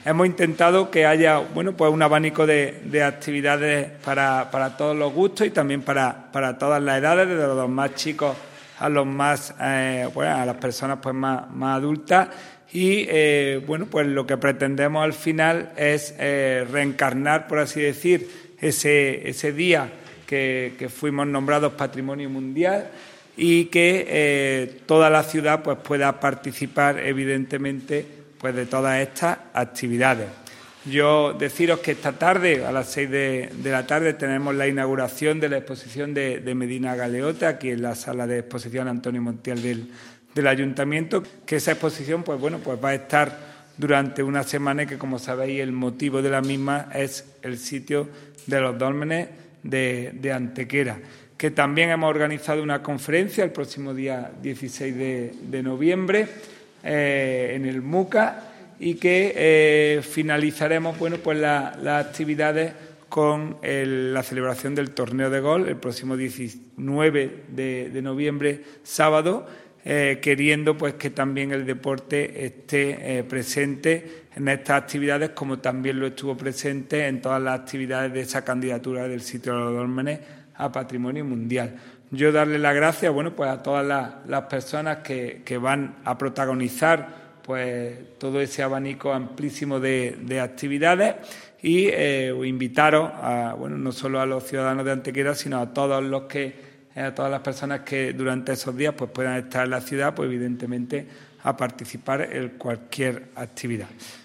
hemos intentado que haya pues un abanico de actividades para todos los gustos y también para todas las edades, desde los más chicos a los más a las personas pues más adultas. Y pues lo que pretendemos al final es reencarnar, por así decir, ese día que fuimos nombrados Patrimonio Mundial, y que toda la ciudad pues pueda participar, evidentemente, pues de todas estas actividades. Yo deciros que esta tarde, a las 6 de la tarde, tenemos la inauguración de la exposición de Medina Galeote, aquí en la sala de exposición Antonio Montiel del Ayuntamiento, que esa exposición pues va a estar durante una semana y que, como sabéis, el motivo de la misma es el sitio de los dólmenes de Antequera. Que también hemos organizado una conferencia el próximo día 16 de noviembre en el MUCA, y que finalizaremos pues las actividades con la celebración del torneo de golf el próximo 19 de noviembre, sábado, queriendo pues que también el deporte esté presente en estas actividades, como también lo estuvo presente en todas las actividades de esa candidatura del sitio de los dólmenes a Patrimonio Mundial. Yo darle las gracias pues a todas las personas que van a protagonizar pues todo ese abanico amplísimo de actividades, y invitaros no solo a los ciudadanos de Antequera, sino a todas las personas que durante esos días pues puedan estar en la ciudad, pues evidentemente a participar en cualquier actividad.